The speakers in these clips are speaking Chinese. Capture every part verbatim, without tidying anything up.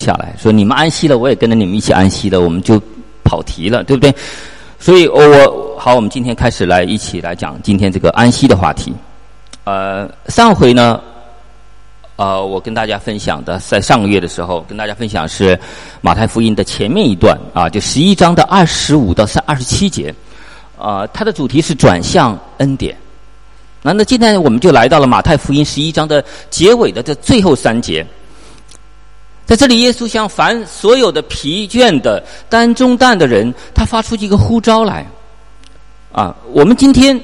下来，说你们安息了，我也跟着你们一起安息了，我们就跑题了，对不对？所以我好，我们今天开始来一起来讲今天这个安息的话题。呃，上回呢，呃，我跟大家分享的，在上个月的时候跟大家分享是马太福音的前面一段啊，就十一章的二十五到二十七节，啊、呃，它的主题是转向恩典。那那今天我们就来到了马太福音十一章的结尾的这最后三节，在这里耶稣向凡所有的疲倦的担重担的人，他发出一个呼召来啊，我们今天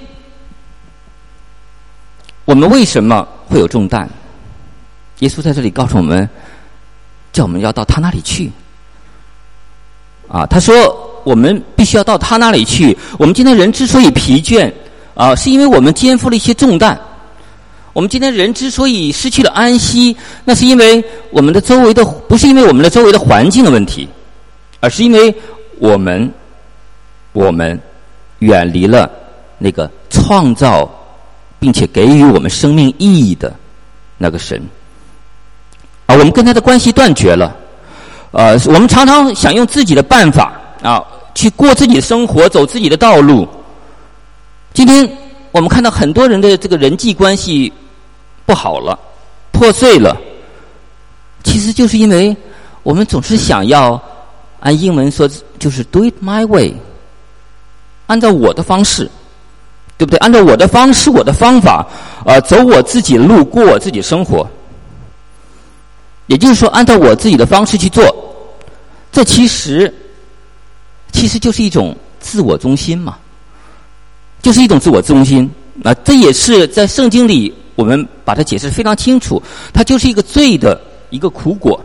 我们为什么会有重担？耶稣在这里告诉我们，叫我们要到他那里去啊，他说我们必须要到他那里去。我们今天人之所以疲倦啊，是因为我们肩负了一些重担。我们今天人之所以失去了安息，那是因为我们的周围的，不是因为我们的周围的环境的问题，而是因为我们我们远离了那个创造并且给予我们生命意义的那个神啊，我们跟他的关系断绝了。呃，我们常常想用自己的办法啊，去过自己的生活，走自己的道路。今天我们看到很多人的这个人际关系不好了，破碎了，其实就是因为我们总是想要按英文说就是 do it my way， 按照我的方式，对不对？按照我的方式，我的方法，呃，走我自己的路，过我自己的生活。也就是说，按照我自己的方式去做，这其实其实就是一种自我中心嘛。就是一种自我中心啊，这也是在圣经里我们把它解释非常清楚，它就是一个罪的一个苦果，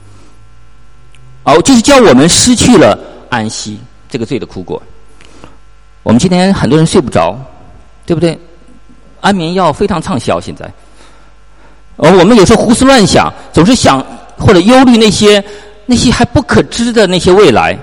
哦，就是叫我们失去了安息，这个罪的苦果。我们今天很多人睡不着，对不对？安眠药非常畅销，现在，而我们有时候胡思乱想，总是想或者忧虑那些那些还不可知的那些未来。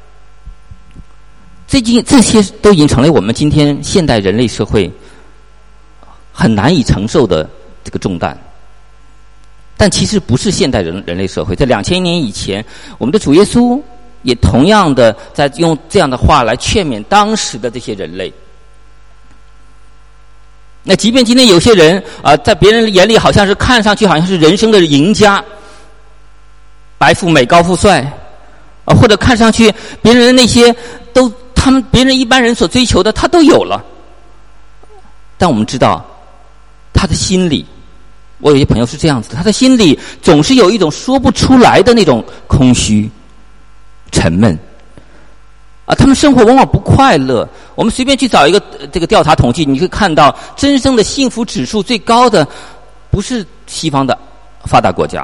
这经这些都已经成为我们今天现代人类社会很难以承受的这个重担。但其实不是现代人人类社会，在两千年以前，我们的主耶稣也同样的在用这样的话来劝勉当时的这些人类。那即便今天有些人啊、呃，在别人眼里好像是看上去好像是人生的赢家，白富美、高富帅啊、呃，或者看上去别人的那些都。他们别人一般人所追求的他都有了，但我们知道他的心里，我有些朋友是这样子的，他的心里总是有一种说不出来的那种空虚沉闷啊，他们生活往往不快乐。我们随便去找一个这个调查统计，你会看到真正的幸福指数最高的不是西方的发达国家。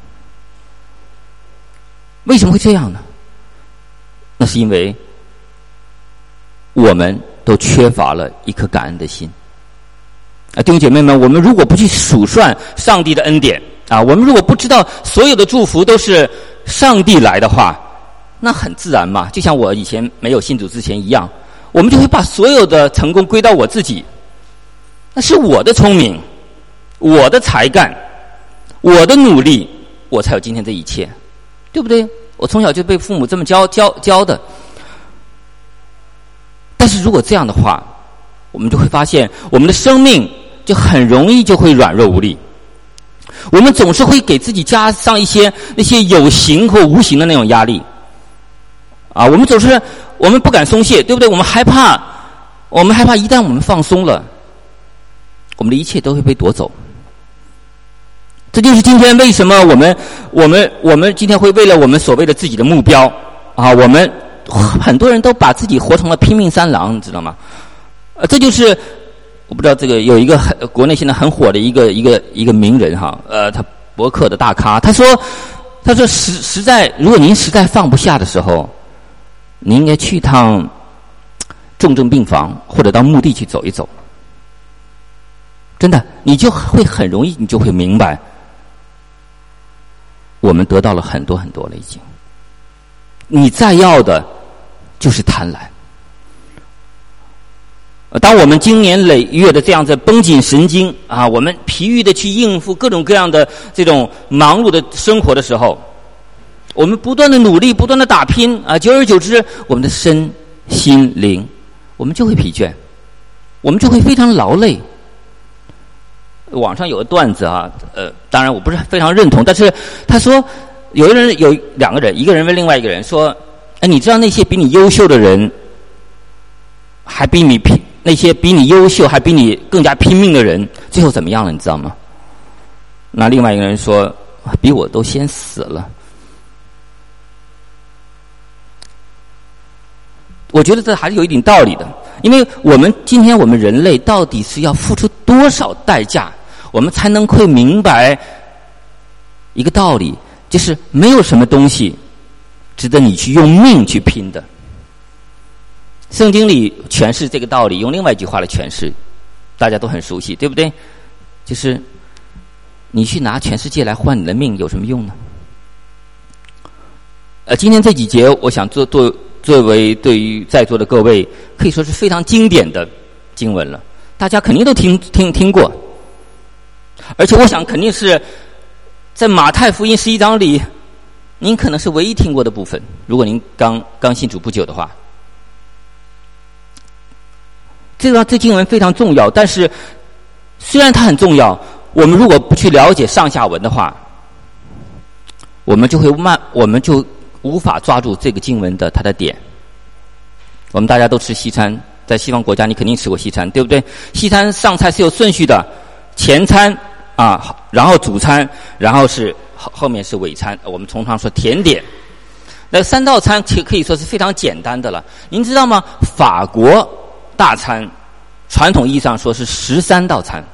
为什么会这样呢？那是因为我们都缺乏了一颗感恩的心啊，弟兄姐妹们，我们如果不去数算上帝的恩典啊，我们如果不知道所有的祝福都是上帝来的话，那很自然嘛，就像我以前没有信主之前一样，我们就会把所有的成功归到我自己，那是我的聪明，我的才干，我的努力，我才有今天这一切，对不对？我从小就被父母这么教教教的。但是如果这样的话，我们就会发现我们的生命就很容易就会软弱无力。我们总是会给自己加上一些那些有形或无形的那种压力啊，我们总是我们不敢松懈，对不对？我们害怕，我们害怕一旦我们放松了，我们的一切都会被夺走。这就是今天为什么我们我们我们今天会为了我们所谓的自己的目标啊，我们很多人都把自己活成了拼命三郎，你知道吗？呃，这就是我不知道这个有一个很国内现在很火的一个一个一个名人哈，呃，他博客的大咖，他说他说实实在，如果您实在放不下的时候，您应该去一趟重症病房或者到墓地去走一走。真的，你就会很容易，你就会明白，我们得到了很多很多了已经。你再要的就是贪婪。当我们经年累月的这样子绷紧神经啊，我们疲于的去应付各种各样的这种忙碌的生活的时候， 我们不断的努力，不断的打拼啊，久而久之，我们的身心灵，我们就会疲倦，我们就会非常劳累。网上有个段子啊，呃，当然我不是非常认同，但是他说，有一个人有两个人，一个人问另外一个人说：“哎，你知道那些比你优秀的人，还比你拼，那些比你优秀还比你更加拼命的人，最后怎么样了？你知道吗？”那另外一个人说：“比我都先死了。”我觉得这还是有一点道理的，因为我们今天我们人类到底是要付出多少代价，我们才能会明白一个道理，就是没有什么东西值得你去用命去拼的。圣经里诠释这个道理，用另外一句话来诠释，大家都很熟悉，对不对？就是你去拿全世界来换你的命有什么用呢？呃，今天这几节我想做做作为对于在座的各位可以说是非常经典的经文了，大家肯定都听听听过，而且我想肯定是在马太福音十一章里您可能是唯一听过的部分，如果您刚刚信主不久的话。这个这经文非常重要，但是虽然它很重要，我们如果不去了解上下文的话，我们就会慢我们就无法抓住这个经文的它的点。我们大家都吃西餐，在西方国家你肯定吃过西餐，对不对？西餐上菜是有顺序的，前餐啊，然后主餐，然后是后后面是尾餐，我们通常说甜点。那三道餐其实可以说是非常简单的了。您知道吗？法国大餐传统意义上说是十三道餐。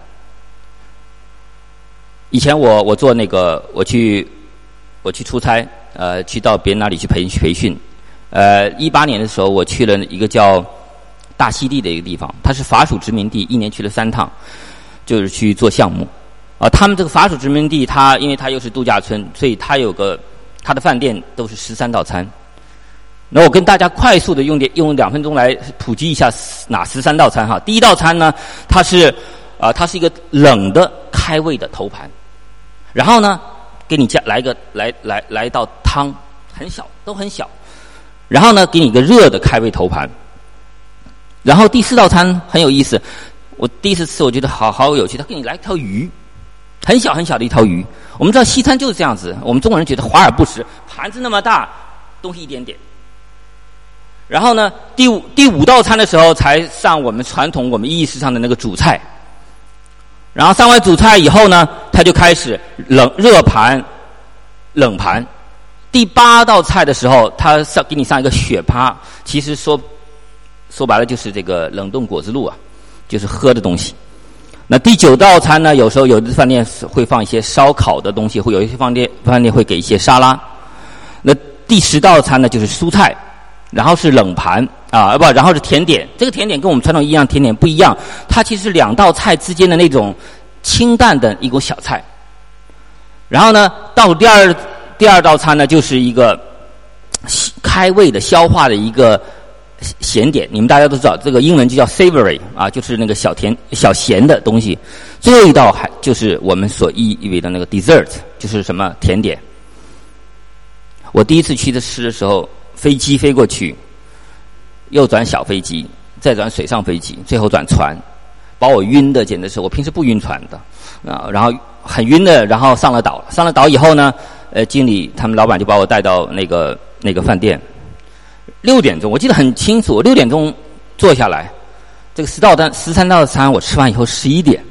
以前我我做那个我去我去出差，呃，去到别人那里去培培训。呃，一八年的时候，我去了一个叫大溪地的一个地方，它是法属殖民地，一年去了三趟，就是去做项目。啊、呃，他们这个法属殖民地，它因为它又是度假村，所以它有个它的饭店都是十三道餐。那我跟大家快速的用点用两分钟来普及一下哪十三道餐哈。第一道餐呢，它是啊、呃，它是一个冷的开胃的头盘，然后呢，给你加来个来来来一道汤，很小，都很小。然后呢，给你一个热的开胃头盘。然后第四道餐很有意思，我第一次吃我觉得好好有趣，他给你来一条鱼，很小很小的一条鱼。我们知道西餐就是这样子，我们中国人觉得华而不实，盘子那么大，东西一点点。然后呢，第五第五道餐的时候才上我们传统我们意识上的那个主菜。然后上完主菜以后呢，他就开始冷热盘、冷盘。第八道菜的时候，他上给你上一个雪趴，其实说说白了就是这个冷冻果子露啊，就是喝的东西。那第九道餐呢，有时候有的饭店会放一些烧烤的东西，会有一些饭店饭店会给一些沙拉。那第十道餐呢，就是蔬菜，然后是冷盘啊，不，然后是甜点。这个甜点跟我们传统一样甜点不一样，它其实是两道菜之间的那种清淡的一种小菜。然后呢，到第二第二道餐呢，就是一个开胃的消化的一个咸点。你们大家都知道，这个英文就叫 savory 啊，就是那个小甜小咸的东西。最后一道还就是我们所意意味的那个 dessert， 就是什么甜点。我第一次去的吃的时候，飞机飞过去，又转小飞机，再转水上飞机，最后转船，把我晕的简直是，我平时不晕船的啊，然后很晕的，然后上了岛，上了岛以后呢，呃，经理他们老板就把我带到那个那个饭店，六点钟我记得很清楚，我六点钟坐下来，这个十道餐十三道餐我吃完以后十一点。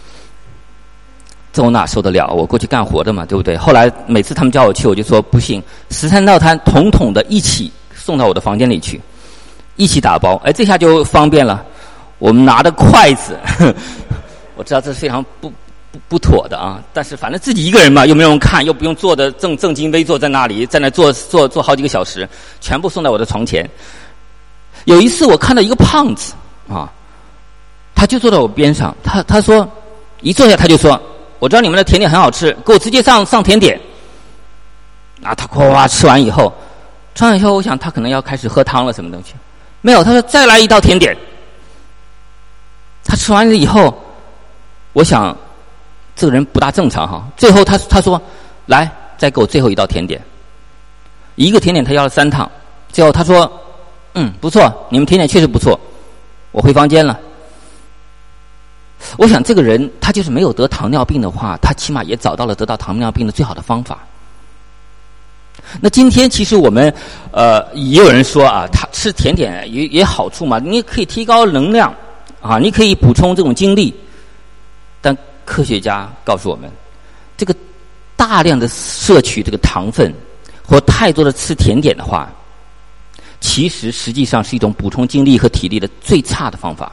这我哪受得了？我过去干活的嘛，对不对？后来每次他们叫我去，我就说不行，十三道餐统统的一起送到我的房间里去，一起打包。哎，这下就方便了。我们拿的筷子，呵呵我知道这是非常不不不妥的啊，但是反正自己一个人嘛，又没有人看，又不用坐的正正襟危坐在那里，在那坐坐坐好几个小时，全部送到我的床前。有一次我看到一个胖子啊，他就坐在我边上，他他说一坐下他就说。我知道你们的甜点很好吃，给我直接上上甜点。啊，他哗哗吃完以后，吃完以后，我想他可能要开始喝汤了，什么东西？没有，他说再来一道甜点。他吃完了以后，我想这个人不大正常哈。最后他他说来再给我最后一道甜点。 一个甜点他要了三趟，最后他说：“嗯，不错，你们甜点确实不错，我回房间了。”我想这个人他就是没有得糖尿病的话，他起码也找到了得到糖尿病的最好的方法。那今天其实我们呃也有人说啊，他吃甜点也也好处嘛，你可以提高能量啊，你可以补充这种精力。但科学家告诉我们，这个大量的摄取这个糖分或太多的吃甜点的话，其实实际上是一种补充精力和体力的最差的方法。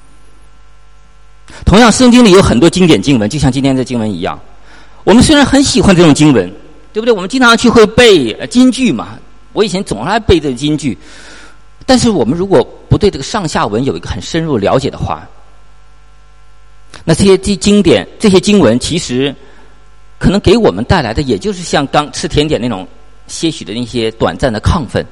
同样，圣经里有很多经典经文，就像今天这经文一样，我们虽然很喜欢这种经文，对不对？我们经常去会背金句嘛，我以前总爱背这个金句，但是我们如果不对这个上下文有一个很深入了解的话，那这些经典这些经文其实可能给我们带来的也就是像刚吃甜点那种些许的那些短暂的亢奋。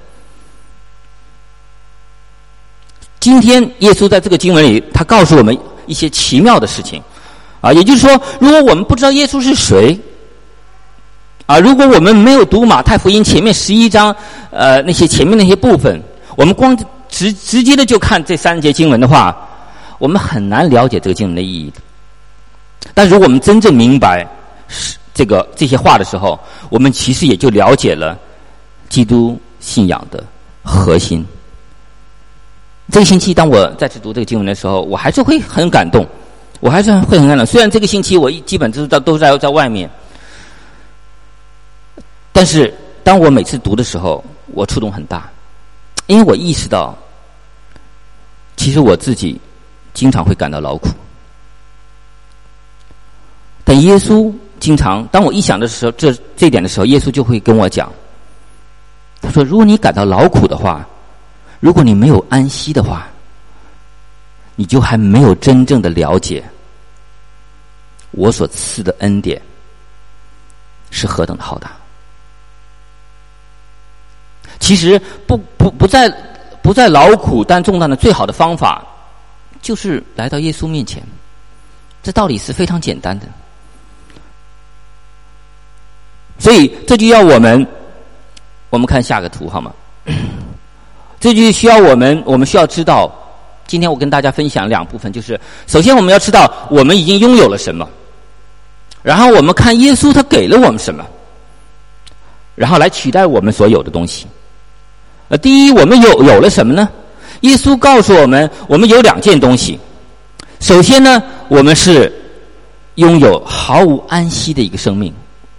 今天耶稣在这个经文里他告诉我们一些奇妙的事情啊，也就是说，如果我们不知道耶稣是谁啊，如果我们没有读马太福音前面十一章呃那些前面那些部分，我们光直直接的就看这三节经文的话，我们很难了解这个经文的意义的。但如果我们真正明白这个这些话的时候，我们其实也就了解了基督信仰的核心。这个星期当我再次读这个经文的时候，我还是会很感动，我还是会很感动。虽然这个星期我基本都都在在外面，但是当我每次读的时候，我触动很大，因为我意识到，其实我自己经常会感到劳苦，但耶稣经常，当我一想的时候，这这一点的时候，耶稣就会跟我讲，他说：“如果你感到劳苦的话，如果你没有安息的话，你就还没有真正的了解我所赐的恩典是何等的浩大。”其实不不不在不在劳苦担重担的最好的方法，就是来到耶稣面前。这道理是非常简单的。所以这就要我们，我们看下个图好吗？这就需要我们，我们需要知道，今天我跟大家分享两部分，就是首先我们要知道我们已经拥有了什么，然后我们看耶稣他给了我们什么，然后来取代我们所有的东西。呃，第一，我们有有了什么呢？耶稣告诉我们，我们有两件东西。首先呢，我们是拥有毫无安息的一个生命。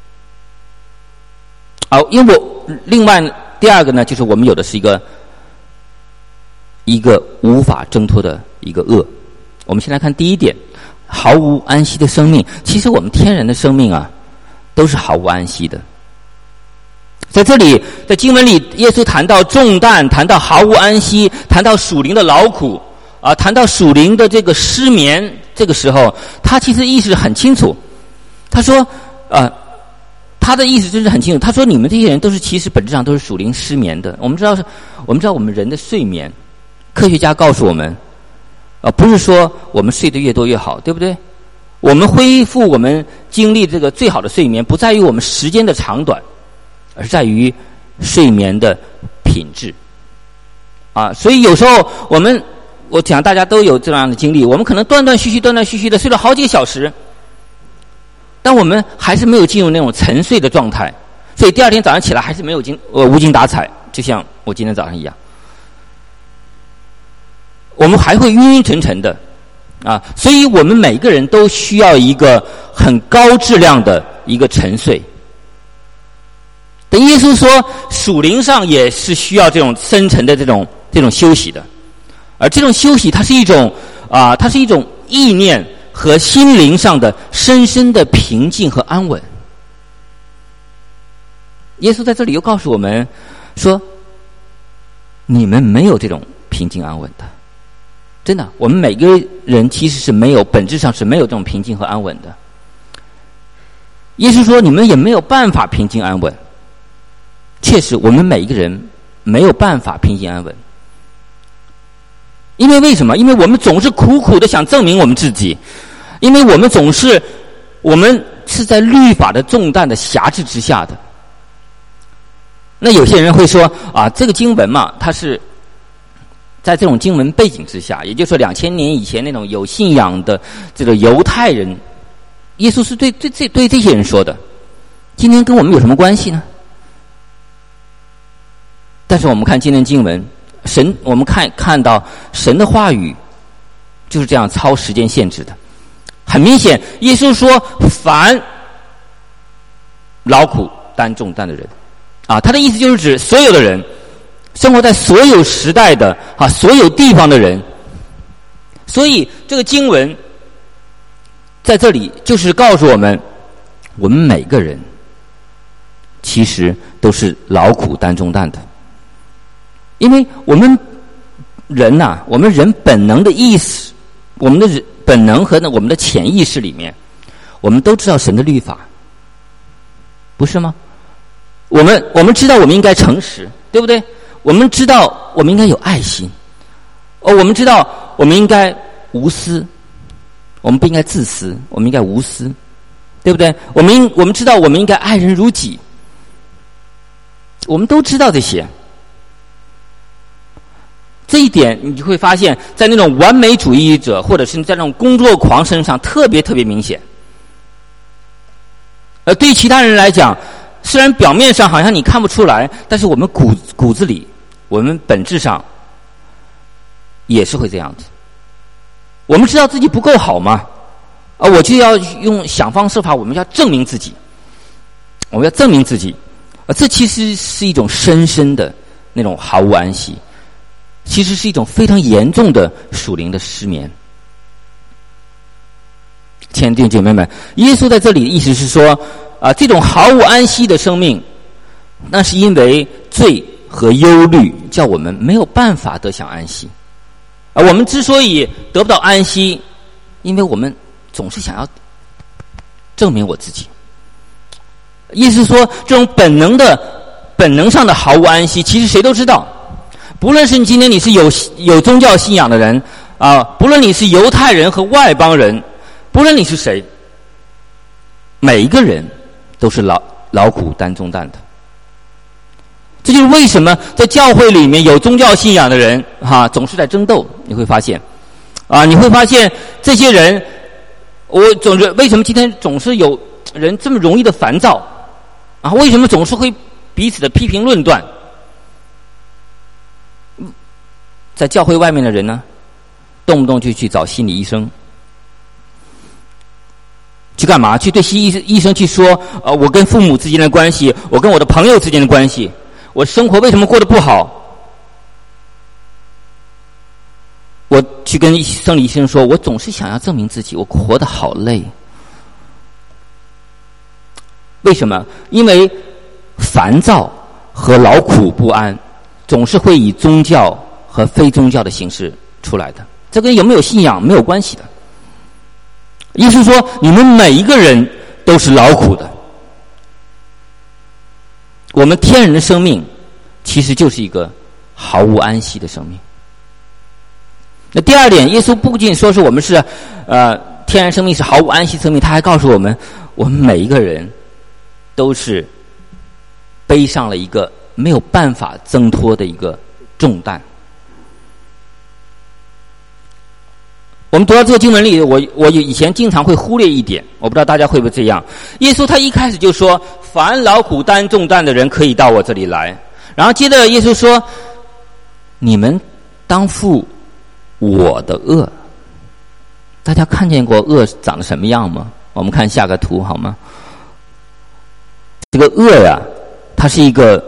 好，因为我另外第二个呢，就是我们有的是一个一个无法挣脱的一个恶。我们先来看第一点，毫无安息的生命。其实我们天然的生命啊，都是毫无安息的。在这里，在经文里，耶稣谈到重担，谈到毫无安息，谈到属灵的劳苦啊，谈到属灵的这个失眠。这个时候，他其实意识很清楚。他说，呃，他的意思真是很清楚。他说，你们这些人都是其实本质上都是属灵失眠的。我们知道是，我们知道我们人的睡眠，科学家告诉我们，呃，不是说我们睡得越多越好，对不对？我们恢复我们经历这个最好的睡眠，不在于我们时间的长短，而在于睡眠的品质。啊，所以有时候我们，我讲大家都有这样的经历，我们可能断断续续、断断续续的睡了好几个小时，但我们还是没有进入那种沉睡的状态，所以第二天早上起来还是没有精呃无精打采，就像我今天早上一样，我们还会晕晕沉沉的啊，所以我们每个人都需要一个很高质量的一个沉睡。等耶稣说，属灵上也是需要这种深沉的这种这种休息的，而这种休息，它是一种啊，它是一种意念和心灵上的深深的平静和安稳。耶稣在这里又告诉我们说，你们没有这种平静安稳的，真的，我们每个人其实是没有，本质上是没有这种平静和安稳的。耶稣说，你们也没有办法平静安稳。确实，我们每一个人没有办法平静安稳，因为为什么？因为我们总是苦苦的想证明我们自己，因为我们总是，我们是在律法的重担的辖制之下的。 那有些人会说啊，这个经文嘛，它是在这种经文背景之下，也就是说两千年以前那种有信仰的这个犹太人，耶稣是对对对对这些人说的。今天跟我们有什么关系呢？但是我们看今天经文，神我们看看到神的话语就是这样超时间限制的。很明显，耶稣说凡劳苦担重担的人啊，他的意思就是指所有的人，生活在所有时代的啊所有地方的人。所以这个经文在这里就是告诉我们，我们每个人其实都是劳苦担重担的。因为我们人呐、啊，我们人本能的意识，我们的人本能和呢我们的潜意识里面，我们都知道神的律法，不是吗？我们我们知道我们应该诚实，对不对？我们知道我们应该有爱心，哦，我们知道我们应该无私，我们不应该自私，我们应该无私，对不对？我们我们知道我们应该爱人如己，我们都知道这些。这一点你就会发现，在那种完美主义者或者是在那种工作狂身上特别特别明显。而对于其他人来讲，虽然表面上好像你看不出来，但是我们骨骨子里，我们本质上也是会这样子。我们知道自己不够好嘛，啊，我就要用想方设法，我们要证明自己，我们要证明自己，啊，这其实是一种深深的那种毫无安息。其实是一种非常严重的属灵的失眠。亲爱的弟兄姐妹们，耶稣在这里的意思是说，啊，这种毫无安息的生命，那是因为罪和忧虑，叫我们没有办法得享安息。而我们之所以得不到安息，因为我们总是想要证明我自己。意思是说，这种本能的、本能上的毫无安息，其实谁都知道。不论是你今天你是有有宗教信仰的人啊，不论你是犹太人和外邦人，不论你是谁，每一个人都是劳劳苦担重担的。这就是为什么在教会里面有宗教信仰的人哈、啊，总是在争斗。你会发现啊，你会发现这些人，我总是为什么今天总是有人这么容易的烦躁啊？为什么总是会彼此的批评论断？在教会外面的人呢，动不动就去找心理医生，去干嘛？去对医医生去说，呃，我跟父母之间的关系，我跟我的朋友之间的关系，我生活为什么过得不好？我去跟生理医生说，我总是想要证明自己，我活得好累。为什么？因为烦躁和劳苦不安，总是会以宗教和非宗教的形式出来的，这跟有没有信仰没有关系的。意思说，你们每一个人都是劳苦的。我们天然的生命其实就是一个毫无安息的生命。那第二点，耶稣不仅说是我们是呃天然生命是毫无安息生命，他还告诉我们，我们每一个人都是背上了一个没有办法挣脱的一个重担。我们读到这个经文里，我我以前经常会忽略一点，我不知道大家会不会这样。耶稣他一开始就说，凡劳苦担重担的人可以到我这里来。然后接着耶稣说，你们当负我的恶。大家看见过恶长得什么样吗？我们看下个图好吗？这个恶呀，它是一个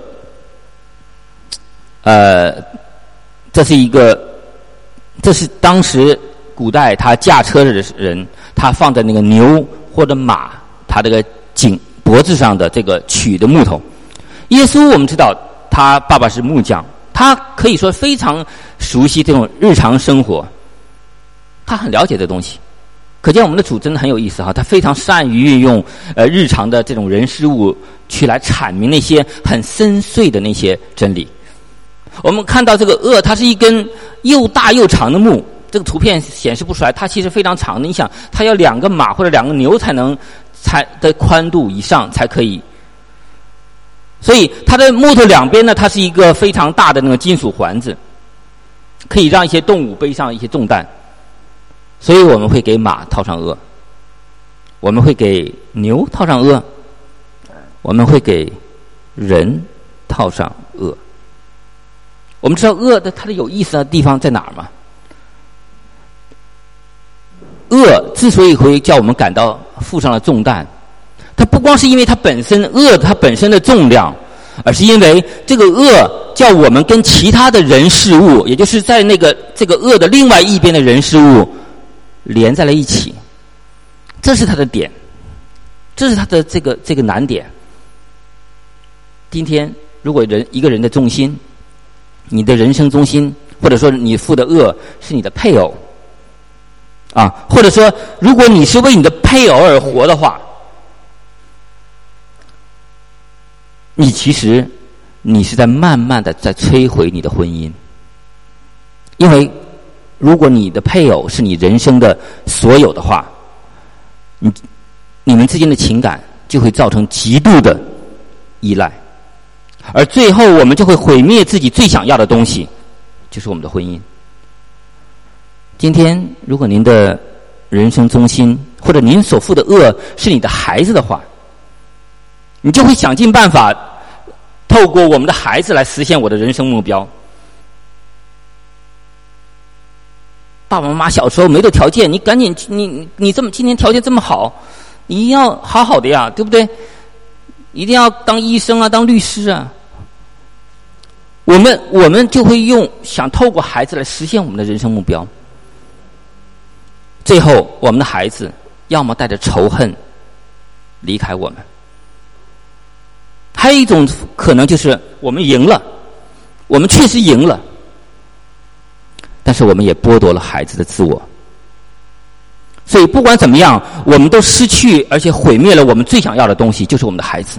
呃这是一个这是当时古代他驾车的人，他放在那个牛或者马他这个颈脖子上的这个取的木头。耶稣我们知道他爸爸是木匠，他可以说非常熟悉这种日常生活，他很了解这东西。可见我们的主真的很有意思哈，他非常善于运用呃日常的这种人事物去来阐明那些很深邃的那些真理。我们看到这个轭，它是一根又大又长的木，这个图片显示不出来，它其实非常长的。你想，它要两个马或者两个牛才能才的宽度以上才可以所以它的木头两边呢，它是一个非常大的那个金属环子，可以让一些动物背上一些重担。所以我们会给马套上轭，我们会给牛套上轭，我们会给人套上轭。我们知道轭的它的有意思的地方在哪儿吗？轭之所以会叫我们感到负上了重担，它不光是因为它本身轭它本身的重量，而是因为这个轭叫我们跟其他的人事物，也就是在那个这个轭的另外一边的人事物连在了一起。这是它的点，这是它的这个这个难点。今天如果人一个人的重心，你的人生中心，或者说你负的轭是你的配偶啊，或者说如果你是为你的配偶而活的话，你其实你是在慢慢的在摧毁你的婚姻。因为如果你的配偶是你人生的所有的话，你你们之间的情感就会造成极度的依赖，而最后我们就会毁灭自己最想要的东西，就是我们的婚姻。今天如果您的人生中心或者您所负的轭是你的孩子的话，你就会想尽办法透过我们的孩子来实现我的人生目标。爸爸妈妈小时候没有条件，你赶紧你你这么今天条件这么好，你一定要好好的呀，对不对？一定要当医生啊，当律师啊。我们我们就会用想透过孩子来实现我们的人生目标。最后我们的孩子要么带着仇恨离开我们，还有一种可能就是我们赢了，我们确实赢了，但是我们也剥夺了孩子的自我。所以不管怎么样，我们都失去而且毁灭了我们最想要的东西，就是我们的孩子。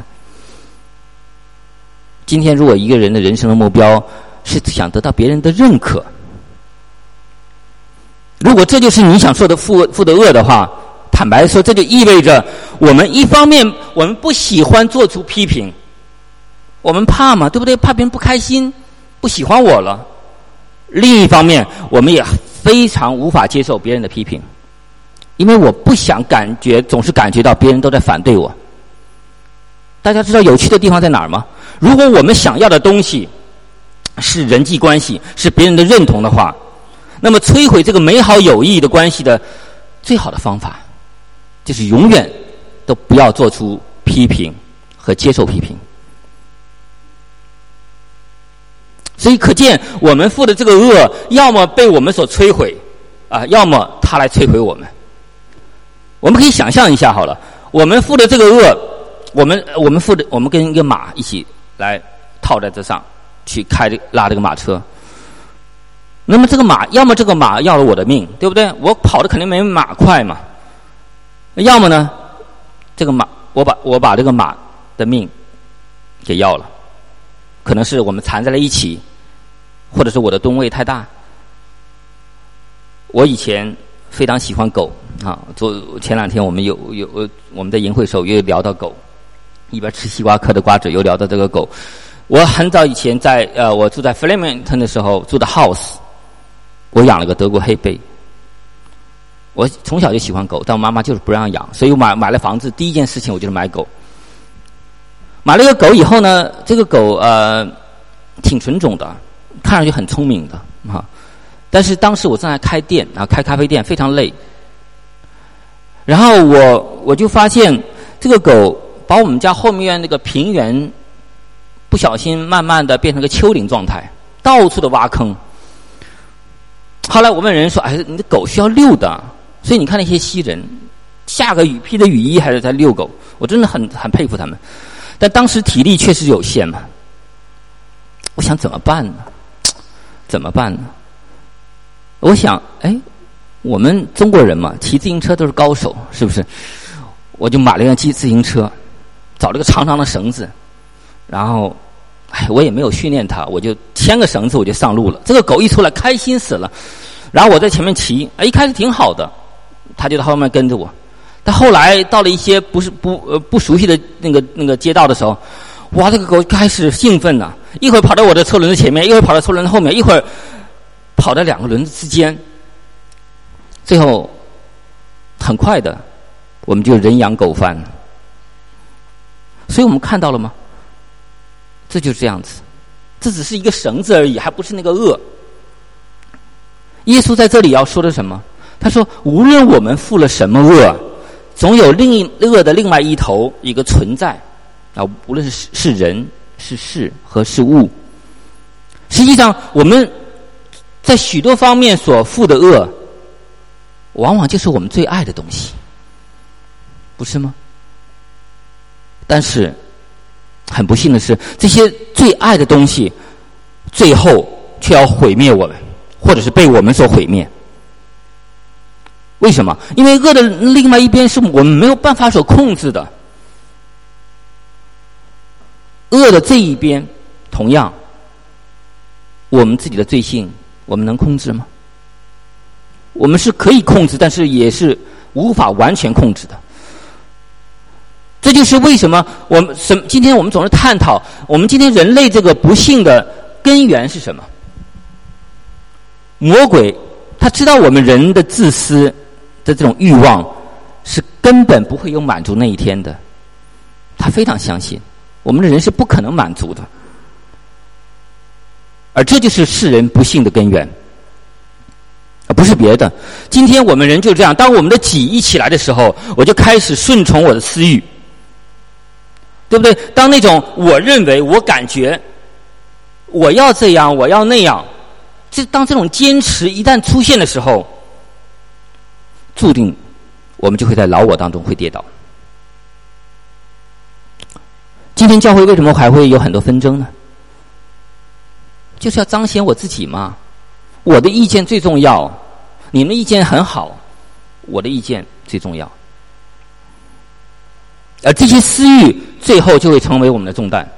今天如果一个人的人生的目标是想得到别人的认可，如果这就是你想说的负负的恶的话，坦白说，这就意味着我们一方面我们不喜欢做出批评，我们怕嘛，对不对？怕别人不开心，不喜欢我了。另一方面，我们也非常无法接受别人的批评，因为我不想感觉总是感觉到别人都在反对我。大家知道有趣的地方在哪儿吗？如果我们想要的东西是人际关系，是别人的认同的话，那么摧毁这个美好有意义的关系的最好的方法，就是永远都不要做出批评和接受批评。所以可见我们负的这个恶，要么被我们所摧毁啊，要么他来摧毁我们。我们可以想象一下好了，我们负的这个恶，我们我们负的我们跟一个马一起来套在这上去开拉这个马车。那么这个马，要么这个马要了我的命，对不对？我跑的肯定没马快嘛。要么呢，这个马我把我把这个马的命给要了，可能是我们缠在了一起，或者是我的吨位太大。我以前非常喜欢狗啊，昨前两天我们有有我们在营会时候又聊到狗，一边吃西瓜嗑的瓜子，又聊到这个狗。我很早以前在呃，我住在 Flemington 的时候住的 house， 我养了个德国黑背。我从小就喜欢狗，但我妈妈就是不让养，所以我买买了房子，第一件事情我就是买狗。买了个狗以后呢，这个狗呃挺纯种的，看上去很聪明的啊。但是当时我正在开店啊，开咖啡店，非常累。然后我我就发现这个狗把我们家后面那个平原不小心慢慢的变成个丘陵状态，到处的挖坑。后来我问人说：“哎，你的狗需要遛的。”所以你看那些西人，下个雨披着雨衣还是在遛狗，我真的很很佩服他们。但当时体力确实有限嘛，我想怎么办呢？怎么办呢？我想，哎，我们中国人嘛，骑自行车都是高手，是不是？我就买了一辆骑自行车，找了个长长的绳子，然后，哎，我也没有训练它，我就牵个绳子我就上路了。这个狗一出来，开心死了。然后我在前面骑，哎，一开始挺好的，它就在后面跟着我。但后来到了一些不是不呃不熟悉的那个那个街道的时候， 哇，这个狗开始兴奋了，一会儿跑到我的车轮子前面，一会儿跑到车轮子后面，一会儿跑到两个轮子之间，最后很快的我们就人仰狗翻。所以我们看到了吗？这就是这样子，这只是一个绳子而已，还不是那个恶。耶稣在这里要说的什么？他说无论我们负了什么恶，总有另一恶的另外一头一个存在啊，无论是是人是事和是物。实际上我们在许多方面所负的恶，往往就是我们最爱的东西，不是吗？但是很不幸的是，这些最爱的东西最后却要毁灭我们，或者是被我们所毁灭。为什么？因为恶的另外一边是我们没有办法所控制的。恶的这一边同样，我们自己的罪性我们能控制吗？我们是可以控制，但是也是无法完全控制的。这就是为什么我们什今天我们总是探讨我们今天人类这个不幸的根源是什么。魔鬼他知道我们人的自私的这种欲望是根本不会有满足那一天的，他非常相信我们的人是不可能满足的，而这就是世人不幸的根源，而不是别的。今天我们人就这样，当我们的己一起来的时候，我就开始顺从我的私欲，对不对？当那种我认为我感觉我要这样我要那样，这当这种坚持一旦出现的时候，注定我们就会在老我当中会跌倒。今天教会为什么还会有很多纷争呢？就是要彰显我自己嘛，我的意见最重要，你们的意见很好，我的意见最重要。而这些私欲最后就会成为我们的重担。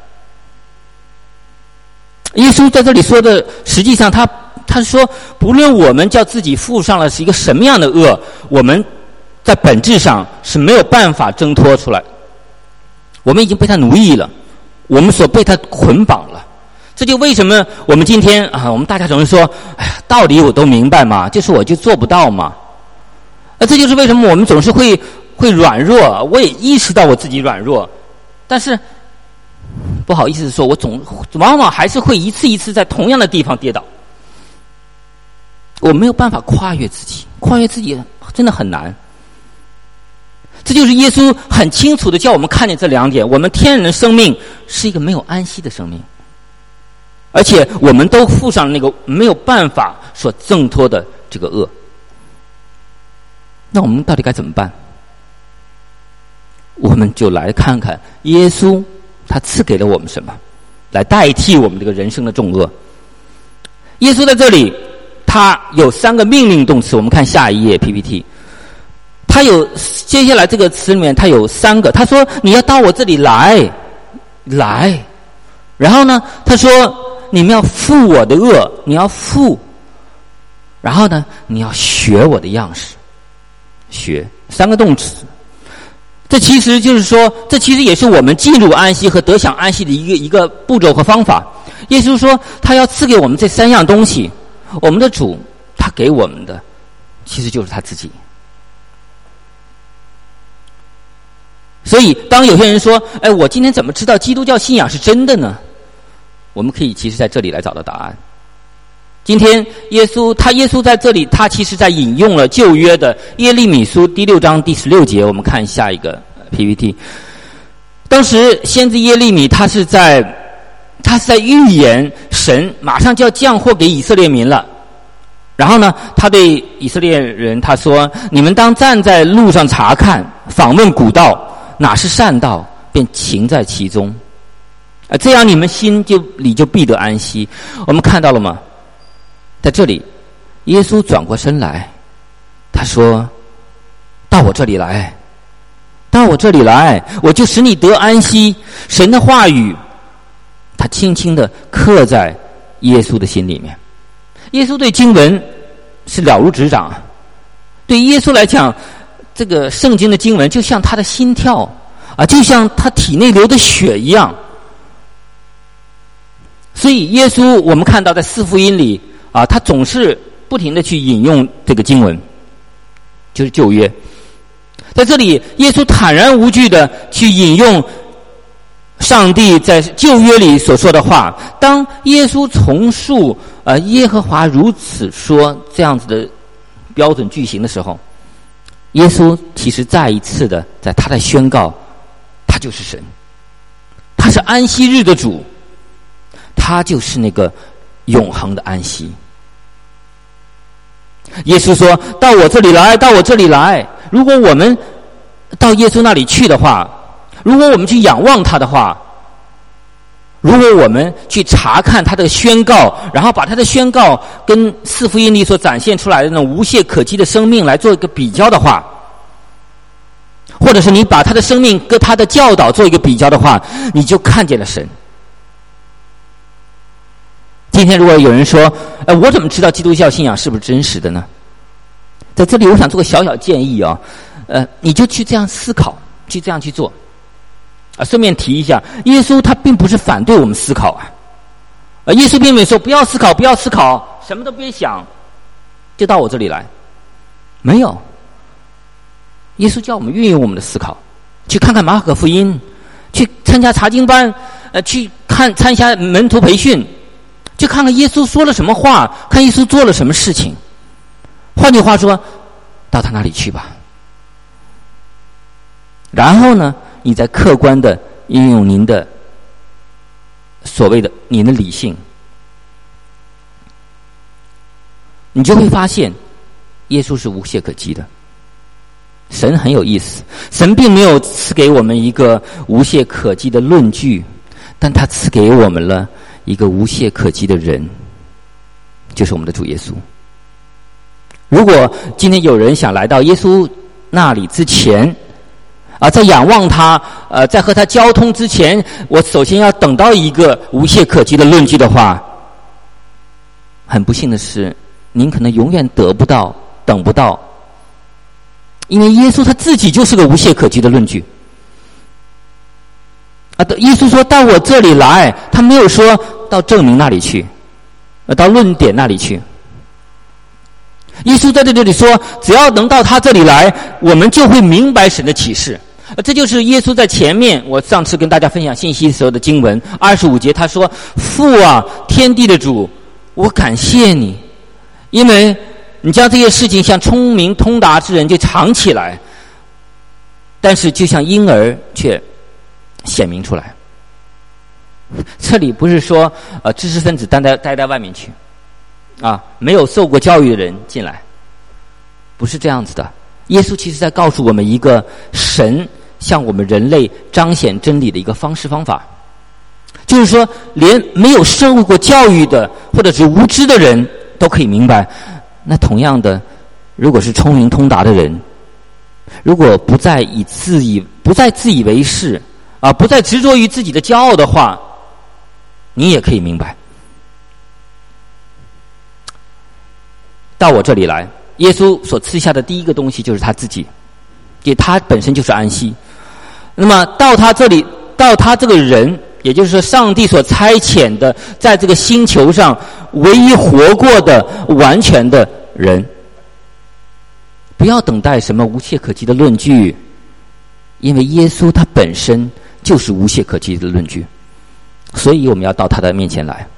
耶稣在这里说的，实际上他他说不论我们叫自己付上了是一个什么样的恶，我们在本质上是没有办法挣脱出来，我们已经被他奴役了，我们所被他捆绑了。这就为什么我们今天啊，我们大家总是说哎呀，道理我都明白嘛，就是我就做不到嘛。那这就是为什么我们总是会会软弱，我也意识到我自己软弱，但是不好意思说，我总往往还是会一次一次在同样的地方跌倒。我没有办法跨越自己，跨越自己真的很难。这就是耶稣很清楚的叫我们看见这两点：我们天然的生命是一个没有安息的生命，而且我们都付上那个没有办法所挣脱的这个恶。那我们到底该怎么办？我们就来看看耶稣他赐给了我们什么，来代替我们这个人生的重恶。耶稣在这里他有三个命令动词，我们看下一页 P P T， 他有接下来这个词里面他有三个，他说你要到我这里来来，然后呢他说你们要负我的恶，你要负，然后呢你要学我的样式，学三个动词。这其实就是说，这其实也是我们进入安息和得享安息的一个一个步骤和方法。耶稣说他要赐给我们这三样东西，我们的主他给我们的其实就是他自己。所以当有些人说哎，我今天怎么知道基督教信仰是真的呢？我们可以其实在这里来找到答案。今天耶稣他耶稣在这里他其实在引用了旧约的耶利米书第六章第十六节，我们看下一个 P P T。 当时先知耶利米他是在他是在预言神马上就要降祸给以色列民了，然后呢他对以色列人他说，你们当站在路上查看，访问古道，哪是善道，便行在其中，啊，这样你们心就里就必得安息。我们看到了吗？在这里耶稣转过身来，他说到我这里来，到我这里来，我就使你得安息。神的话语他轻轻地刻在耶稣的心里面。耶稣对经文是了如指掌，对耶稣来讲，这个圣经的经文就像他的心跳啊，就像他体内流的血一样。 所以耶稣我们看到在四福音里啊，他总是不停的去引用这个经文，就是旧约。在这里耶稣坦然无惧的去引用上帝在旧约里所说的话。当耶稣重述呃耶和华如此说这样子的标准句型的时候，耶稣其实再一次的在他的宣告，他就是神，他是安息日的主，他就是那个永恒的安息。耶稣说，到我这里来，到我这里来。如果我们到耶稣那里去的话，如果我们去仰望他的话，如果我们去查看他的宣告，然后把他的宣告跟四福音里所展现出来的那种无懈可击的生命来做一个比较的话，或者是你把他的生命跟他的教导做一个比较的话，你就看见了神。今天如果有人说，呃，我怎么知道基督教信仰是不是真实的呢？在这里我想做个小小建议啊，呃，你就去这样思考，去这样去做。啊，顺便提一下，耶稣他并不是反对我们思考啊，啊，耶稣并没有说不要思考，不要思考，什么都别想，就到我这里来，没有。耶稣叫我们运用我们的思考，去看看马可福音，去参加查经班，呃，去看参加门徒培训，去看看耶稣说了什么话，看耶稣做了什么事情。换句话说，到他那里去吧。然后呢，你再客观的运用您的所谓的您的理性，你就会发现耶稣是无懈可击的。神很有意思，神并没有赐给我们一个无懈可击的论据，但他赐给我们了一个无懈可击的人，就是我们的主耶稣。如果今天有人想来到耶稣那里之前啊，在仰望他，呃，在和他交通之前，我首先要等到一个无懈可击的论据的话，很不幸的是，您可能永远得不到，等不到，因为耶稣他自己就是个无懈可击的论据。啊，耶稣说到我这里来，他没有说到证明那里去，呃，到论点那里去。耶稣在这里说，只要能到他这里来，我们就会明白神的启示。这就是耶稣在前面我上次跟大家分享信息时候的经文二十五节，他说，父啊，天地的主，我感谢你，因为你将这些事情像聪明通达之人就藏起来，但是就像婴儿却显明出来。这里不是说呃知识分子待在待在外面去啊，没有受过教育的人进来，不是这样子的。耶稣其实在告诉我们一个神向我们人类彰显真理的一个方式方法，就是说连没有受过教育的或者是无知的人都可以明白。那同样的，如果是聪明通达的人，如果不再以自以不再自以为是啊，不再执着于自己的骄傲的话，你也可以明白。到我这里来，耶稣所赐下的第一个东西就是他自己，因为他本身就是安息。那么到他这里，到他这个人，也就是说上帝所差遣的在这个星球上唯一活过的完全的人，不要等待什么无懈可击的论据，因为耶稣他本身就是无懈可击的论据，所以我们要到他的面前来。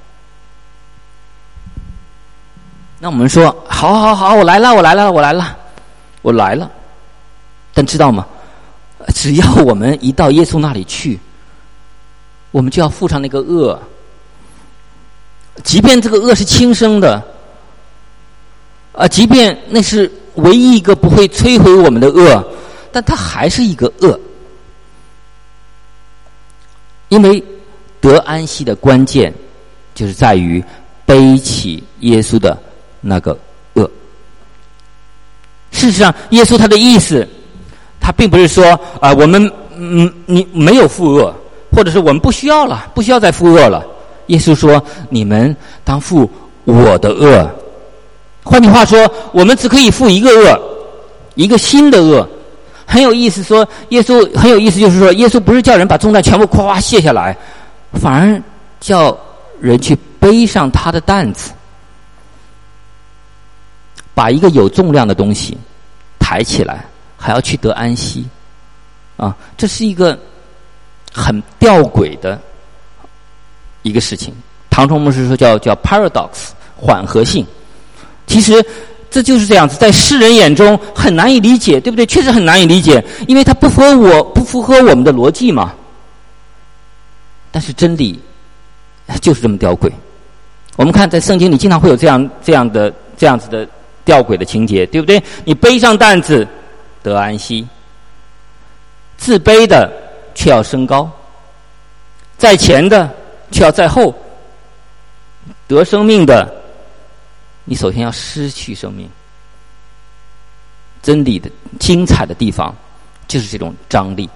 那我们说，好好好，我来了，我来了，我来了，我来了。但知道吗？只要我们一到耶稣那里去，我们就要付上那个恶，即便这个恶是轻生的，啊，即便那是唯一一个不会摧毁我们的恶，但它还是一个恶。因为得安息的关键就是在于背起耶稣的那个恶。事实上，耶稣他的意思，他并不是说啊、呃，我们嗯，你没有负恶，或者是我们不需要了，不需要再负恶了。耶稣说，你们当负我的恶。换句话说，我们只可以负一个恶，一个新的恶。很有意思说，耶稣很有意思，就是说，耶稣不是叫人把重担全部夸夸卸下来，反而叫人去背上他的担子，把一个有重量的东西抬起来，还要去得安息啊！这是一个很吊诡的一个事情。唐崇牧师说叫叫 paradox 缓和性。其实这就是这样子，在世人眼中很难以理解，对不对？确实很难以理解，因为它不符合我不符合我们的逻辑嘛。但是真理就是这么吊诡。我们看在圣经里经常会有这样这样的这样子的吊诡的情节，对不对？你背上担子得安息，自卑的却要升高，在前的却要在后，得生命的你首先要失去生命。真理的精彩的地方就是这种张力。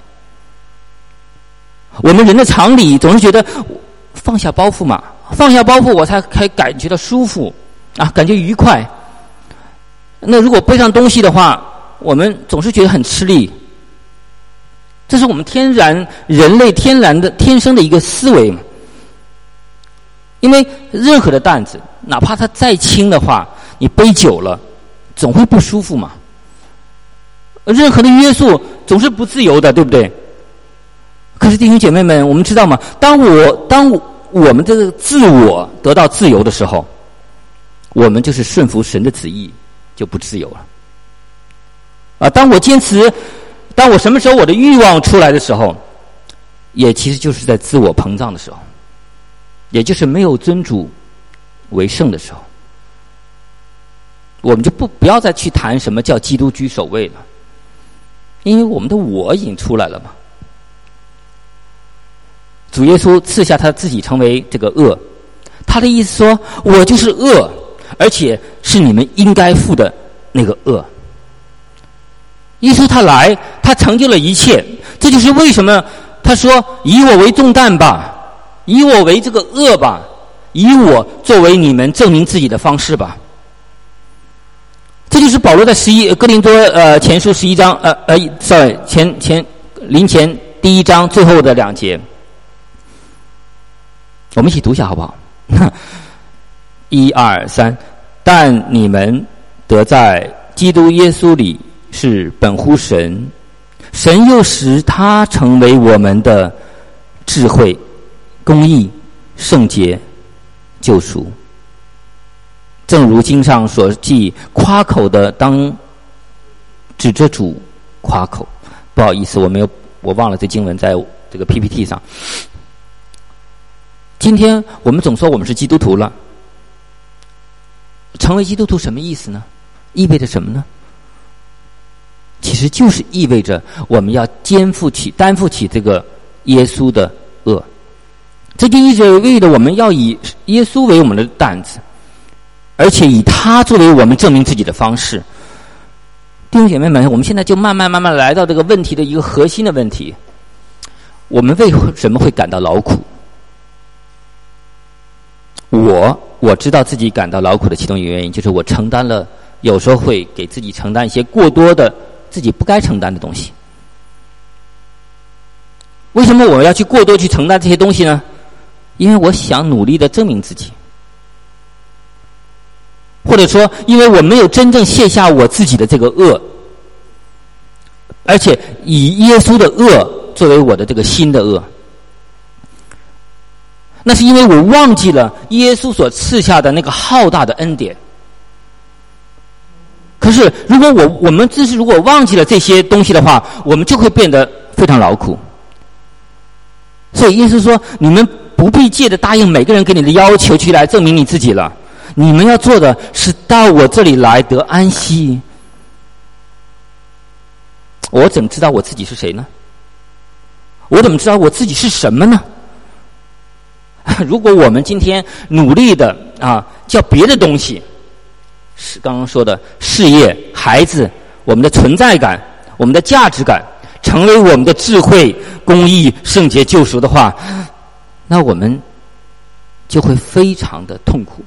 我们人的常理总是觉得放下包袱嘛，放下包袱我才可以感觉到舒服啊，感觉愉快。那如果背上东西的话，我们总是觉得很吃力。这是我们天然人类天然的天生的一个思维嘛。因为任何的担子，哪怕它再轻的话，你背久了总会不舒服嘛。任何的约束总是不自由的，对不对？可是弟兄姐妹们，我们知道吗？当我当我们这个自我得到自由的时候，我们就是顺服神的旨意，就不自由了。啊，当我坚持，当我什么时候我的欲望出来的时候，也其实就是在自我膨胀的时候，也就是没有尊主为圣的时候，我们就不不要再去谈什么叫基督居首位了，因为我们的我已经出来了嘛。主耶稣赐下他自己成为这个恶，他的意思说，我就是恶，而且是你们应该负的那个恶。耶稣他来，他成就了一切，这就是为什么他说以我为重担吧，以我为这个恶吧，以我作为你们证明自己的方式吧。这就是保罗在十一哥林多呃前书十一章呃呃 sorry 前前临前第一章最后的两节，我们一起读一下好不好？一二三，但你们得在基督耶稣里是本乎神，神又使他成为我们的智慧、公义、圣洁、救赎。正如经上所记，夸口的当指着主夸口。不好意思，我没有，我忘了这经文在这个 P P T 上。今天我们总说我们是基督徒了，成为基督徒什么意思呢？意味着什么呢？其实就是意味着我们要肩负起、担负起这个耶稣的恶。这就意味着我们要以耶稣为我们的担子，而且以他作为我们证明自己的方式。弟兄姐妹们，我们现在就慢慢慢慢来到这个问题的一个核心的问题：我们为什么会感到劳苦？我我知道自己感到劳苦的其中一个原因，就是我承担了，有时候会给自己承担一些过多的自己不该承担的东西。为什么我要去过多去承担这些东西呢？因为我想努力的证明自己，或者说因为我没有真正卸下我自己的这个恶，而且以耶稣的恶作为我的这个新的恶。那是因为我忘记了耶稣所赐下的那个浩大的恩典。可是如果我我们只是如果忘记了这些东西的话，我们就会变得非常劳苦。所以耶稣说，你们不必借着答应每个人给你的要求去来证明你自己了，你们要做的是到我这里来得安息。我怎么知道我自己是谁呢？我怎么知道我自己是什么呢？如果我们今天努力的啊，叫别的东西，是刚刚说的事业、孩子、我们的存在感、我们的价值感，成为我们的智慧、公义、圣洁、救赎的话，那我们就会非常的痛苦。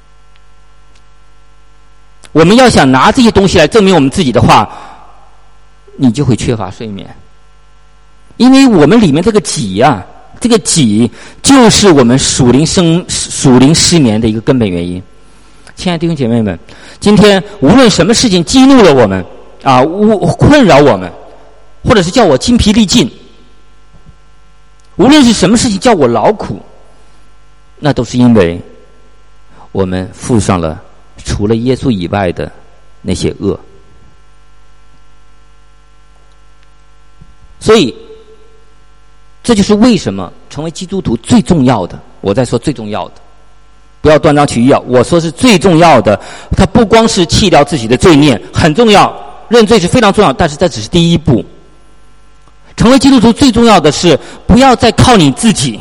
我们要想拿这些东西来证明我们自己的话，你就会缺乏睡眠，因为我们里面这个己呀、啊， 这个己就是我们属灵生属灵失眠的一个根本原因。亲爱的弟兄姐妹们，今天无论什么事情激怒了我们啊，困扰我们，或者是叫我精疲力尽，无论是什么事情叫我劳苦，那都是因为我们付上了除了耶稣以外的那些恶。所以这就是为什么成为基督徒最重要的，我在说最重要的，不要断章取义啊！我说是最重要的，它不光是弃掉自己的罪孽，很重要，认罪是非常重要，但是这只是第一步。成为基督徒最重要的是不要再靠你自己，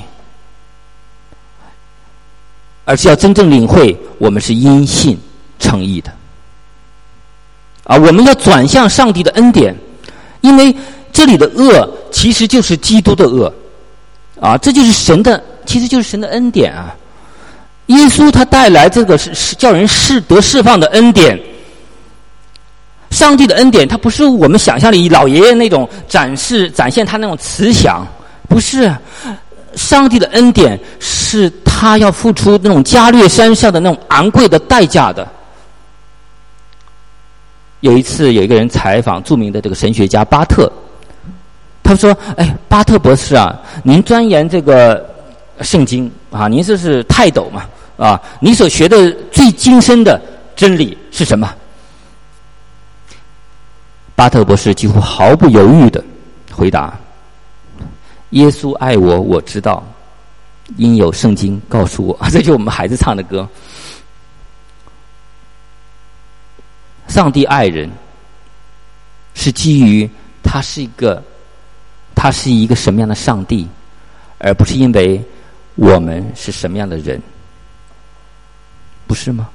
而是要真正领会我们是因信称义的啊！我们要转向上帝的恩典，因为这里的恶其实就是基督的恶啊，这就是神的，其实就是神的恩典啊。耶稣他带来这个是叫人释得释放的恩典，上帝的恩典，它不是我们想象里老爷爷那种展示展现他那种慈祥，不是。上帝的恩典是他要付出那种加略山上的那种昂贵的代价的。有一次有一个人采访著名的这个神学家巴特，他说：“哎，巴特博士啊，您钻研这个圣经啊，您这是泰斗嘛啊，你所学的最精深的真理是什么？”巴特博士几乎毫不犹豫地回答：“耶稣爱我，我知道，因有圣经告诉我。”这就是我们孩子唱的歌。上帝爱人，是基于他是一个，他是一个什么样的上帝，而不是因为我们是什么样的人，不是吗？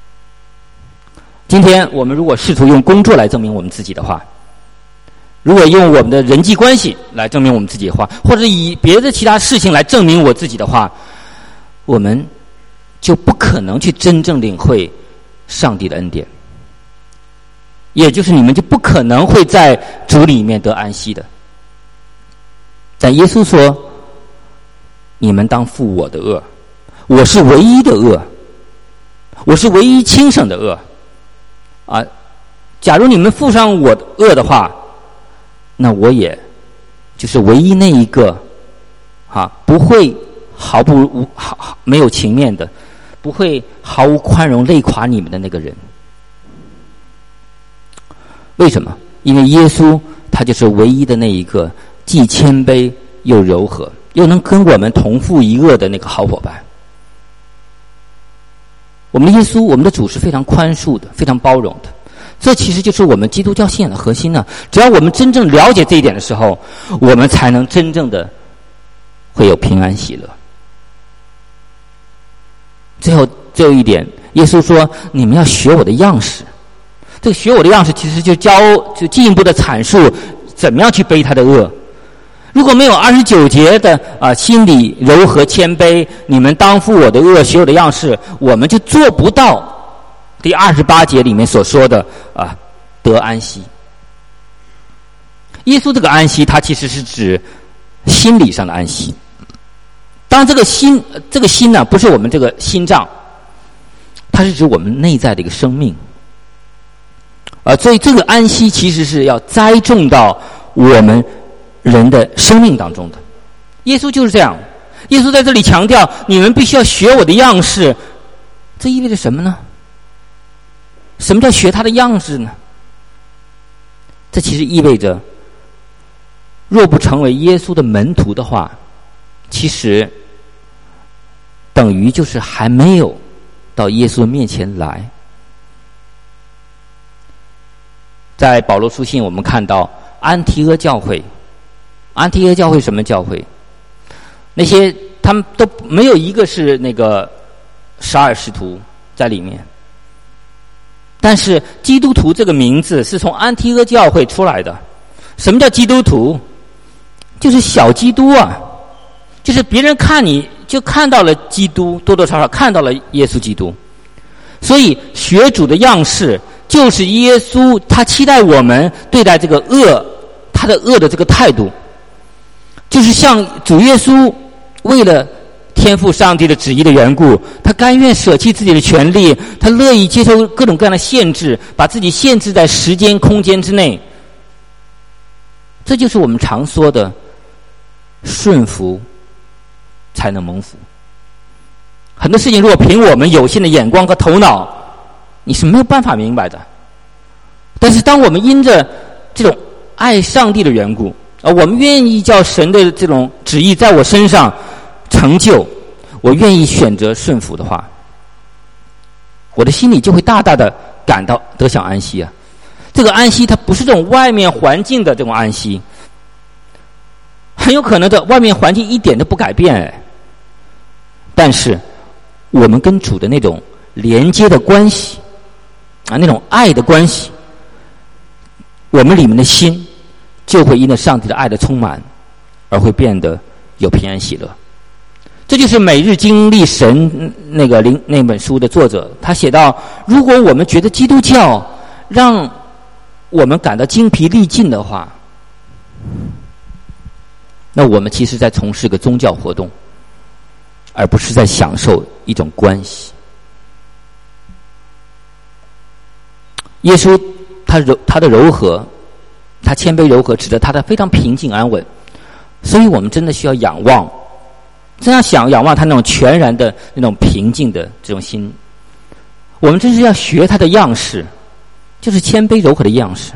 今天我们如果试图用工作来证明我们自己的话，如果用我们的人际关系来证明我们自己的话，或者以别的其他事情来证明我自己的话，我们就不可能去真正领会上帝的恩典，也就是你们就不可能会在主里面得安息的。但耶稣说：“你们当负我的恶，我是唯一的恶，我是唯一轻省的恶。”啊，假如你们负上我的恶的话，那我也就是唯一那一个啊，不会毫不无毫没有情面的，不会毫无宽容累垮你们的那个人。为什么？因为耶稣他就是唯一的那一个既谦卑又柔和，又能跟我们同负一恶的那个好伙伴。我们的耶稣，我们的主是非常宽恕的，非常包容的。这其实就是我们基督教信仰的核心呢。只要我们真正了解这一点的时候，我们才能真正的会有平安喜乐。最后最后一点，耶稣说：“你们要学我的样式。”这个学我的样式，其实就教就进一步的阐述怎么样去背他的恶。如果没有二十九节的啊、呃、心里柔和谦卑，你们当负我的恶，学我的样式，我们就做不到第二十八节里面所说的啊、呃、得安息。耶稣这个安息，它其实是指心理上的安息。当这个心这个心呢，不是我们这个心脏，它是指我们内在的一个生命。啊、呃，所以这个安息其实是要栽种到我们人的生命当中的。耶稣就是这样，耶稣在这里强调，你们必须要学我的样式。这意味着什么呢？什么叫学他的样式呢？这其实意味着，若不成为耶稣的门徒的话，其实等于就是还没有到耶稣的面前来。在保罗书信我们看到安提阿教会，安提阿教会什么教会？那些他们都没有一个是那个十二使徒在里面，但是基督徒这个名字是从安提阿教会出来的。什么叫基督徒？就是小基督啊，就是别人看你就看到了基督，多多少少看到了耶稣基督。所以学主的样式就是耶稣他期待我们对待这个恶，他的恶的这个态度，就是像主耶稣为了天父上帝的旨意的缘故，他甘愿舍弃自己的权利，他乐意接受各种各样的限制，把自己限制在时间空间之内。这就是我们常说的顺服才能蒙福。很多事情如果凭我们有限的眼光和头脑，你是没有办法明白的。但是当我们因着这种爱上帝的缘故，啊，我们愿意叫神的这种旨意在我身上成就，我愿意选择顺服的话，我的心里就会大大的感到得享安息啊。这个安息它不是这种外面环境的这种安息，很有可能的外面环境一点都不改变，哎，但是我们跟主的那种连接的关系啊，那种爱的关系，我们里面的心就会因着上帝的爱的充满而会变得有平安喜乐。这就是每日经历神那个灵那本书的作者，他写到，如果我们觉得基督教让我们感到精疲力尽的话，那我们其实在从事个宗教活动，而不是在享受一种关系。耶稣他柔他的柔和，他谦卑柔和，指着他的非常平静安稳。所以我们真的需要仰望，真要想仰望他那种全然的那种平静的这种心。我们真是要学他的样式，就是谦卑柔和的样式。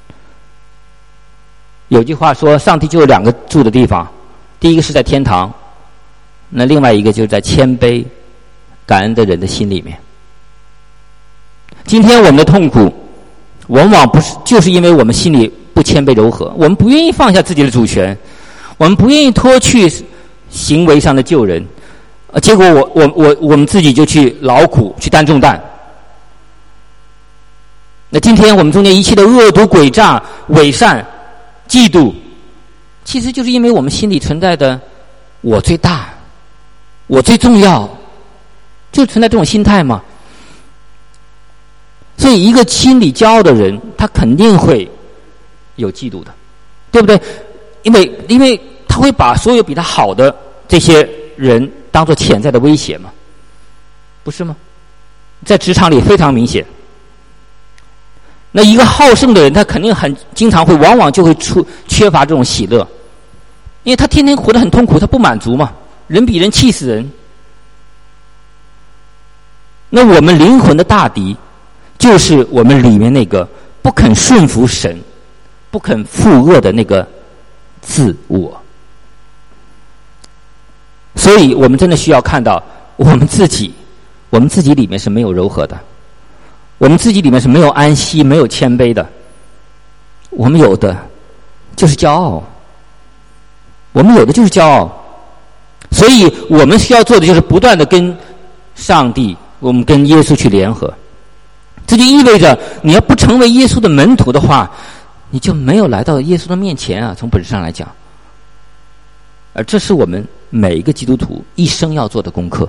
有句话说，上帝就有两个住的地方，第一个是在天堂，那另外一个就是在谦卑感恩的人的心里面。今天我们的痛苦往往不是就是因为我们心里不谦卑柔和，我们不愿意放下自己的主权，我们不愿意脱去行为上的救人，呃，结果我我我我们自己就去劳苦去担重担。那今天我们中间一切的恶毒诡诈伪善嫉妒，其实就是因为我们心里存在的我最大我最重要，就存在这种心态嘛。所以一个心里骄傲的人，他肯定会有嫉妒的，对不对？因为因为他会把所有比他好的这些人当作潜在的威胁嘛，不是吗？在职场里非常明显。那一个好胜的人，他肯定很经常会往往就会出缺乏这种喜乐，因为他天天活得很痛苦，他不满足嘛，人比人气死人。那我们灵魂的大敌就是我们里面那个不肯顺服神、不肯负恶的那个自我。所以我们真的需要看到我们自己，我们自己里面是没有柔和的，我们自己里面是没有安息、没有谦卑的，我们有的就是骄傲，我们有的就是骄傲。所以我们需要做的就是不断的跟上帝，我们跟耶稣去联合。这就意味着你要不成为耶稣的门徒的话，你就没有来到耶稣的面前啊，从本质上来讲。而这是我们每一个基督徒一生要做的功课。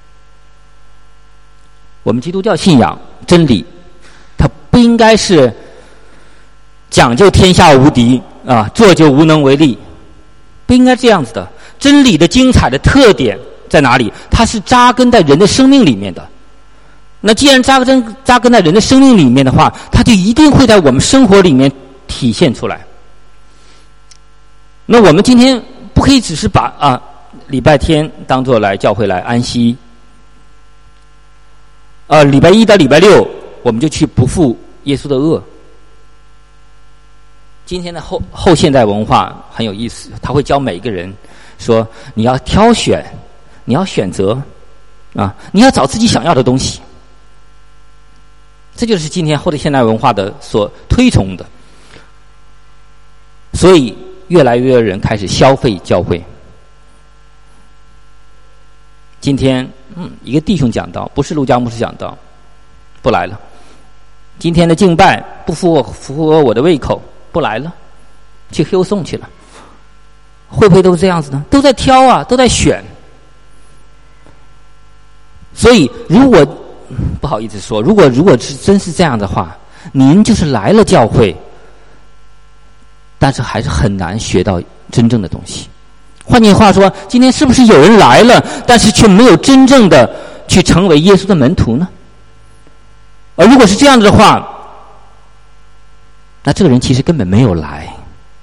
我们基督教信仰真理，它不应该是讲究天下无敌啊，做就无能为力，不应该这样子的。真理的精彩的特点在哪里？它是扎根在人的生命里面的。那既然扎根扎根在人的生命里面的话，它就一定会在我们生活里面体现出来。那我们今天不可以只是把啊礼拜天当作来教会来安息，呃礼拜一到礼拜六我们就去不负耶稣的恶。今天的后后现代文化很有意思，他会教每一个人说，你要挑选，你要选择啊，你要找自己想要的东西。这就是今天后现代文化的所推崇的。所以越来越多人开始消费教会。今天嗯，一个弟兄讲道，不是陆家牧师讲道，不来了。今天的敬拜不符合符合我的胃口，不来了，去 Hillsong 去了。会不会都是这样子呢？都在挑啊，都在选。所以如果不好意思说，如果如果是真是这样的话，您就是来了教会，但是还是很难学到真正的东西， 换句话说，今天是不是有人来了，但是却没有真正的去成为耶稣的门徒呢？而如果是这样子的话，那这个人其实根本没有来。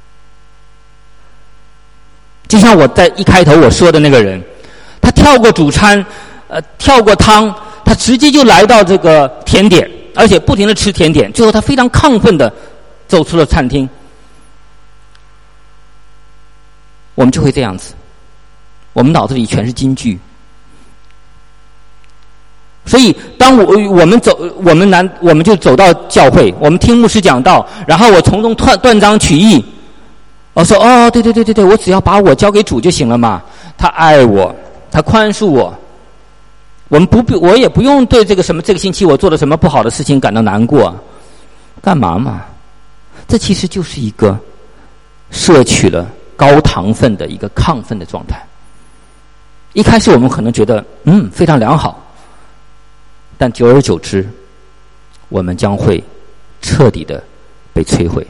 就像我在一开头我说的那个人，他跳过主餐，呃，跳过汤，他直接就来到这个甜点，而且不停的吃甜点，最后他非常亢奋的走出了餐厅。我们就会这样子，我们脑子里全是金句。所以当我我们走我们难我们就走到教会，我们听牧师讲道，然后我从中断断章取义，我说哦对对对对对，我只要把我交给主就行了嘛，他爱我，他宽恕我，我们不必我也不用对这个什么这个星期我做了什么不好的事情感到难过，干嘛嘛？这其实就是一个摄取了高糖分的一个亢奋的状态。一开始我们可能觉得嗯非常良好，但久而久之，我们将会彻底的被摧毁。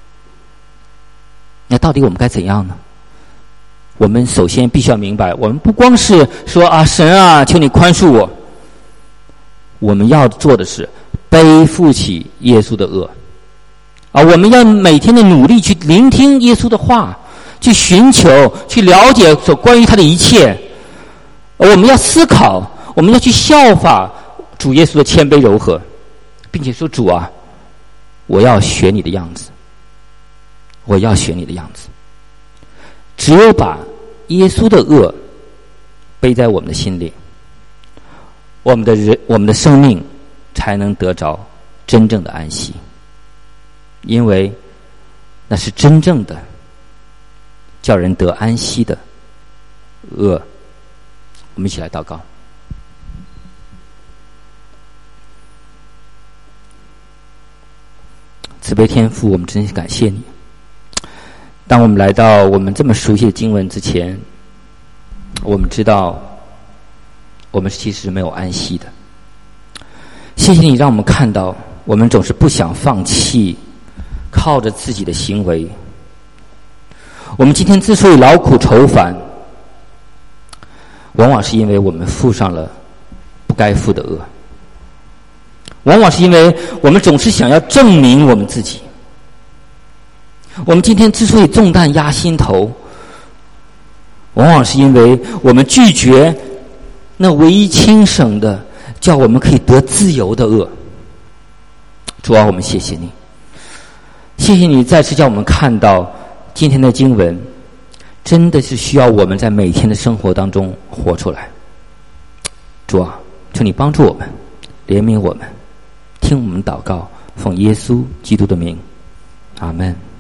那到底我们该怎样呢？我们首先必须要明白，我们不光是说啊神啊求你宽恕我，我们要做的是背负起耶稣的恶啊，我们要每天的努力去聆听耶稣的话，去寻求去了解所关于他的一切，我们要思考，我们要去效法主耶稣的谦卑柔和，并且说主啊，我要学你的样子，我要学你的样子。只有把耶稣的恶背在我们的心里，我们的人我们的生命才能得着真正的安息，因为那是真正的叫人得安息的恶。我们一起来祷告。慈悲天父，我们真是感谢你。当我们来到我们这么熟悉的经文之前，我们知道我们其实是没有安息的。谢谢你让我们看到，我们总是不想放弃，靠着自己的行为。我们今天之所以劳苦愁烦，往往是因为我们负上了不该负的恶，往往是因为我们总是想要证明我们自己。我们今天之所以重担压心头，往往是因为我们拒绝那唯一轻省的叫我们可以得自由的恶。主啊，我们谢谢你，谢谢你再次叫我们看到今天的经文真的是需要我们在每天的生活当中活出来。主啊，求你帮助我们，怜悯我们，听我们祷告，奉耶稣基督的名，阿们。